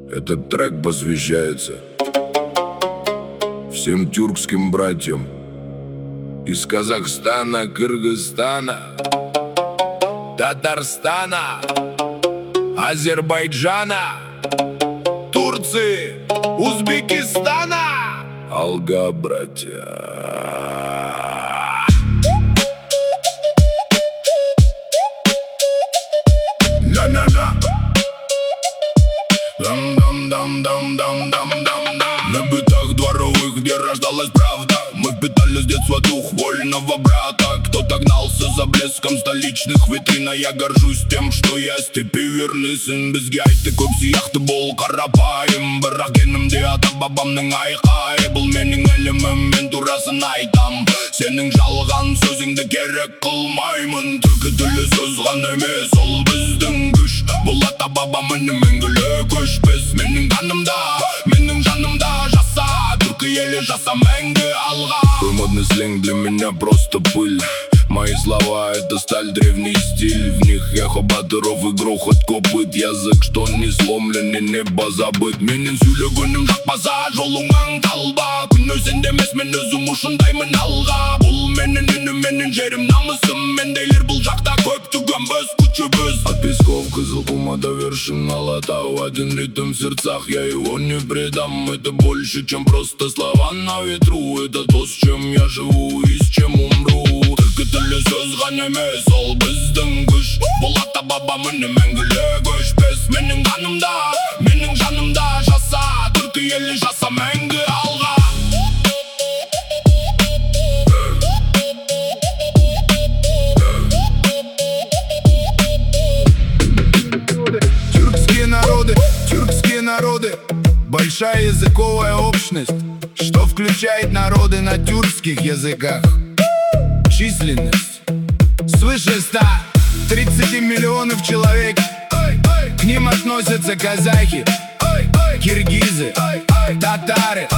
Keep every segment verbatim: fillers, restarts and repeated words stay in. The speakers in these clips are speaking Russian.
Этот трек посвящается всем тюркским братьям из Казахстана, Кыргызстана, Татарстана, Азербайджана, Турции, Узбекистана. Алга, братья. На-на-на. Дам-дам-дам-дам-дам-дам-дам-дам. На бытах дворовых, где рождалась правда, мы впитали с детства дух вольного брата. Кто-то гнался за блеском столичных витрин, а я горжусь тем, что я степи верный сын. Бізге айтты көп сияқты бол қарапайым, бірақ генімде ата бабамның айқайы. Бұл менің ілімім, мен турасын айтам, сенің жалған сөзіңді керек қылмаймын. Түркі тілі сөз ғана емес, ол біздің күш. Бұл ата бабам үні мәңгілік өшпес. Менің қанымда, менің жанымда жаса, түркі елі жаса мәңгі алға. Твой модный сленг для меня просто пыль. Мои слова — это сталь, древний стиль. В них эхо батыров и грохот копыт. Язык, что не сломлен и небо забыт. Менен сөйлегенім жақпаса жолыңнан қалба. Күн өзен демес, мен өзім ұшындаймын алға. Бұл менің үнім, менің жерім, намысым. Мендейлер бұл жақта көп түгенбіз, күшібіз. От песков Кызылкума до вершин Алатау. Один ритм в сердцах, я его не предам. Это больше, чем просто слова на ветру. Это то, с чем я живу и с чем умру. Тілі сөз ғана емес, ол біздің күш. Бұл ата бабам үні мәңгілік өшпес. Менің қанымда, менің жанымда жаса, түркі елі жаса мәңгі алға. Тюркские народы, тюркские народы, большая языковая общность, что включает народы на тюркских языках. Численность свыше ста тридцати миллионов человек. К ним относятся казахи, киргизы, татары,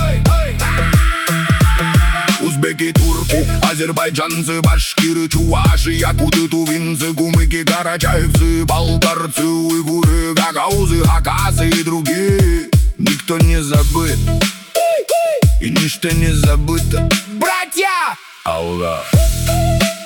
узбеки, турки, азербайджанцы, башкиры, чуваши, якуты, тувинцы, кумыки, карачаевцы, болгарцы, уйгуры, гагаузы, хакасы и другие. Никто не забыт и ничто не забыто. Братья! Алла.